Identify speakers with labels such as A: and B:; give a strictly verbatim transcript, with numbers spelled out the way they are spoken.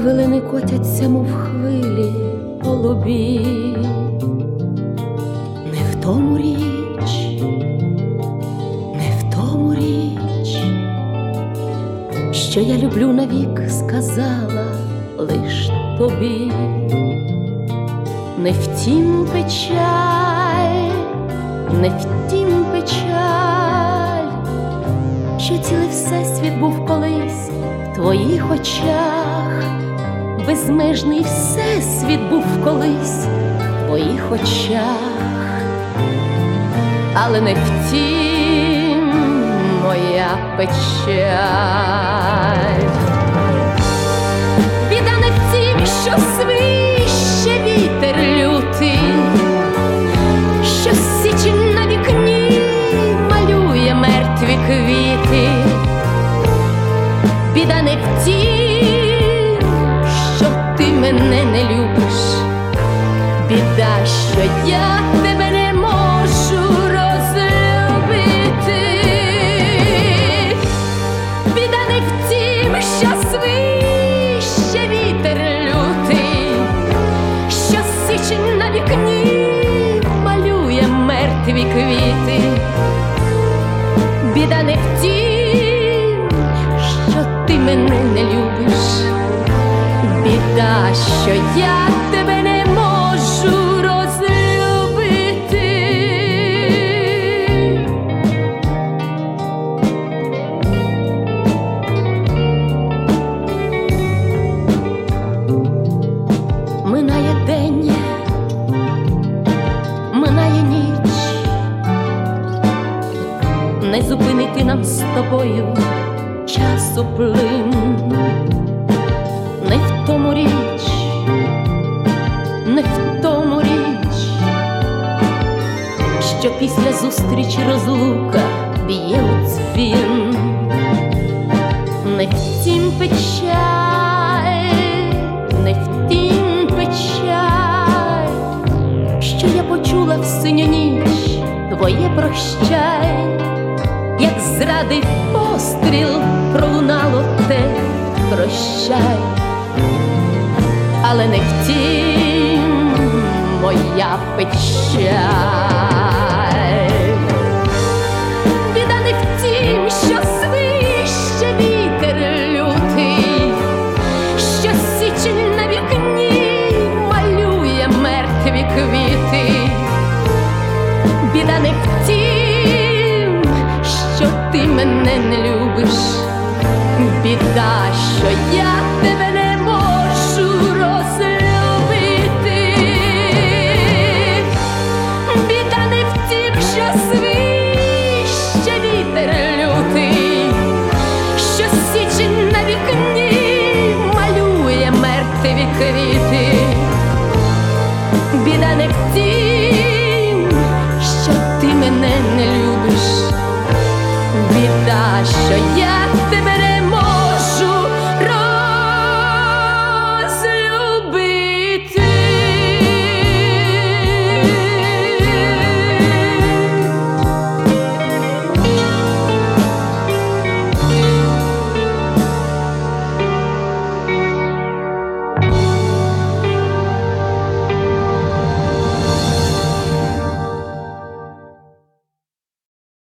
A: Хвилини котяться, мов хвилі по лобі. Не в тому річ, не в тому річ, що я люблю навік, сказала лиш тобі. Не втім печаль, не втім печаль, що цілий всесвіт був колись в твоїх очах. Безмежний всесвіт був колись в твоїх очах. Але не втім моя печаль. Біда не в тім, що свище вітер лютий, що січень на вікні малює мертві квіти. Біда не в тім, що ти мене не любиш. Біда, що я тебе не можу розлюбити. Біда не в тім, що свище вітер лютий, що січень на вікні малює мертві квіти. Біда не в тім, що ти мене не любиш. Біда, що я тебе не можу розлюбити. Минає день, минає ніч, не зупинити нам з тобою часу плин. Не в тому річ, не в тому річ, що після зустрічі розлука б'є у дзвін. Не втім печаль, не втім печаль, що я почула в синю ніч твоє прощай. Як зрадив постріл, пролунало те прощай. Але не втім моя печаль. Біда не в тім, що свище вітер лютий, що січень на вікні малює мертві квіти. Біда не в тім, що ти мене не любиш. Біда, що я тебе не можу розлюбити. Біда не в тім, що свище вітер лютий, що січень на вікні малює мертві квіти. Біда не в тім, що ти мене не любиш. Біда, що я тебе не можу